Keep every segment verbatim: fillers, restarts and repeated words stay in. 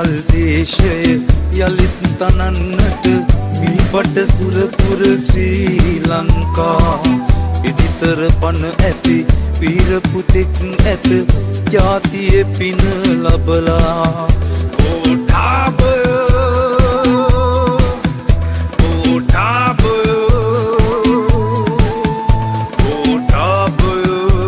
නිවහල් දේශය යලිත් තනන්නට මීපට සුරපුර ශ්‍රී ලංකා ඉදිතර පන ඇති වීර පුතෙක් ඇත ජාතිය පින ලබලා කොටාබය කොටාබය කොටාබය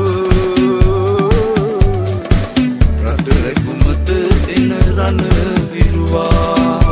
රට රැකුමට එන රණ විරුවා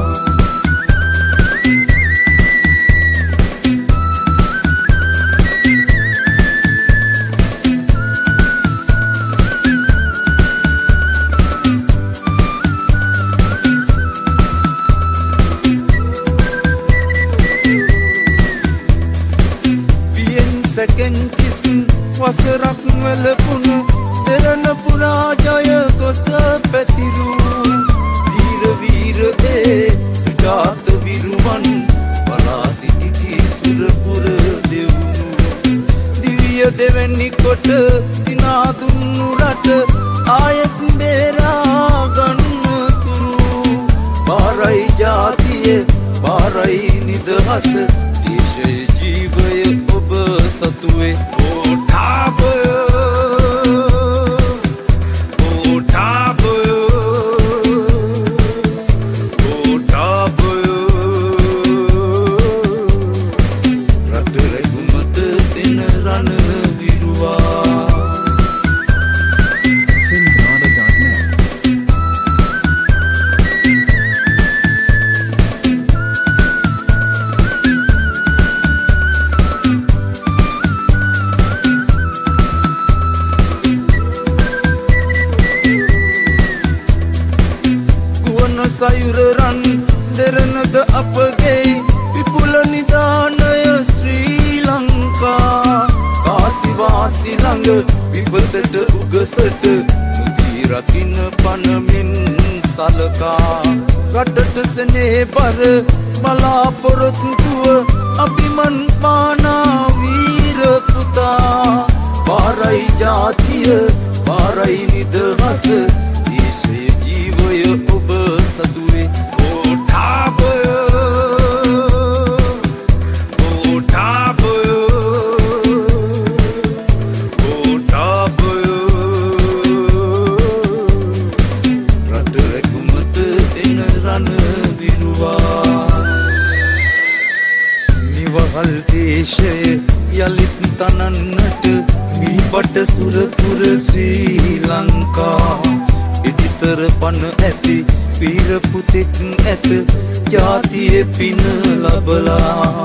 සැකෙන් කිසින් වසරක් වැළපුණු දෙරණ පුරා ජය ගොස පැතිරු වීර වීර ඒ සුජාත විරුවන් බලා සිටිති සුරපුර දෙවුණු දිව්‍ය දෙවැනි කොට දිනා දුන්නු රට ආයත් බේරා ගන්න තුරු බාරයි ජාතිය බාරයි නිදහස දේශය ජීවය ඔබ සතුවේ කොටාබය කොටාබය කොටාබය රට රැකුමට එන රණ විරුවා සයුර රන් දෙරණද අපගේ විපුල නිදානය ශ්‍රී ලංකා කාසිවාසි ළඟ විපතට උගසට මුදී රකින්න පනමින් සලකා රටට සෙනේ බර බලාපොරොත්තුව අභිමන් පානා වීර පුතා බාරයි ජාතිය බාරයි නිදහස දේශය ජීවය ඔබ සතුවේ කොටාබය කොටාබය කොටාබය රට රැකුමට එන රණ විරුවා නිවහල් දේශය යලිත් තනන්නට මීපට සුරපුර ශ්‍රී ලංකා ඉදිතර පන ඇති වීර පුතෙක් ඇත ජාතිය පින ලබලා